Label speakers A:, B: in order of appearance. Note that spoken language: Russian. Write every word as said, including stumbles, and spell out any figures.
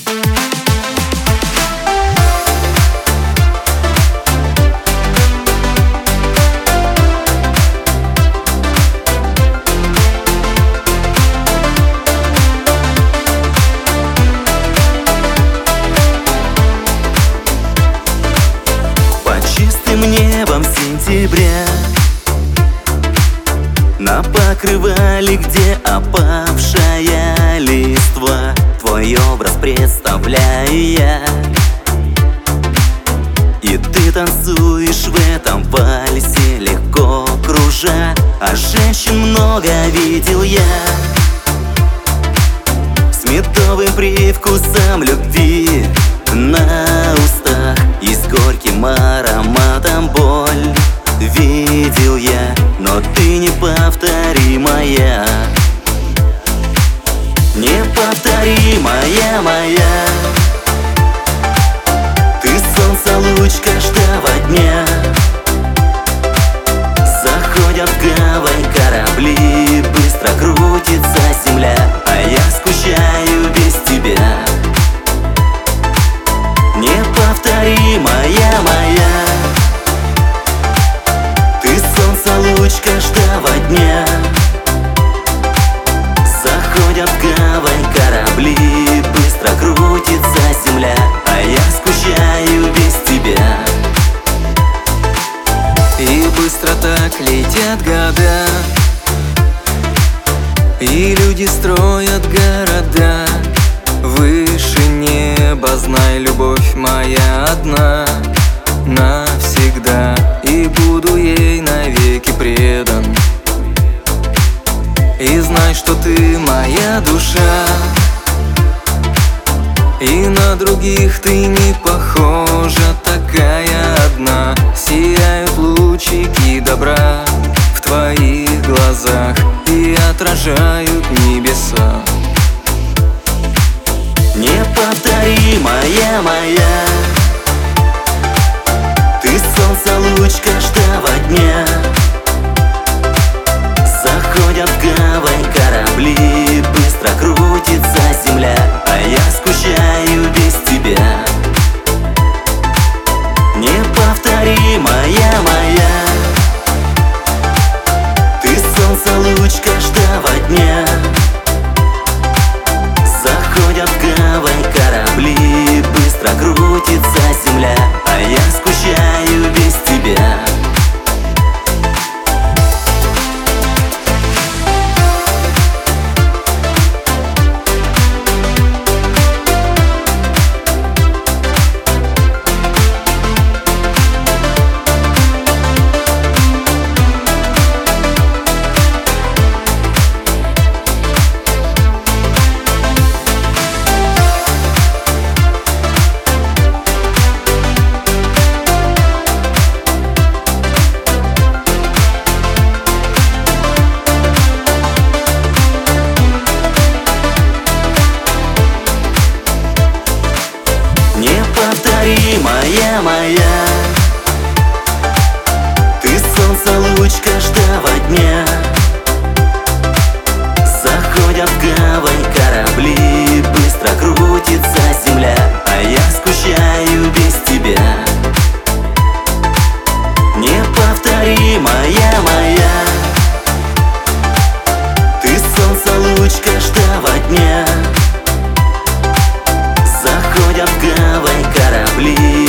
A: Небом сентября на покрывале, где опавшая листва, твой образ представляю я. И ты танцуешь в этом вальсе, легко кружа, а женщин много видел я с медовым привкусом любви на устах и с горьким ароматом боль видел я, но ты неповторимая, неповторимая моя. Ты солнце, луч каждого дня, заходят в гавань корабли, быстро крутится земля, а я скучаю без тебя. Неповторимая моя, ты солнце, луч каждого дня, заходят в гавань корабли, быстро крутится земля, а я скучаю без тебя.
B: И быстро так летят года, и люди строят города выше неба. Знай, любовь моя одна навсегда, и буду ей навеки предан. И знай, что ты моя душа, и на других ты не похожа, такая одна. Сияют лучики добра в твоих глазах и отражают небеса.
A: Неповторимая моя, ты солнце, луч каждого дня, заходят в гавань корабли, быстро крутится земля, а я скучаю без тебя. Неповторимая моя, ты солнце, луч каждого дня, заходят в гавань корабли, быстро крутится земля, а я скучаю без тебя. Неповторимая моя, ты солнце, луч каждого дня, заходят в гавань корабли, быстро крутится земля, а я скучаю без тебя. Неповторимая моя, ты солнце, луч каждого дня, заходят в гавань корабли,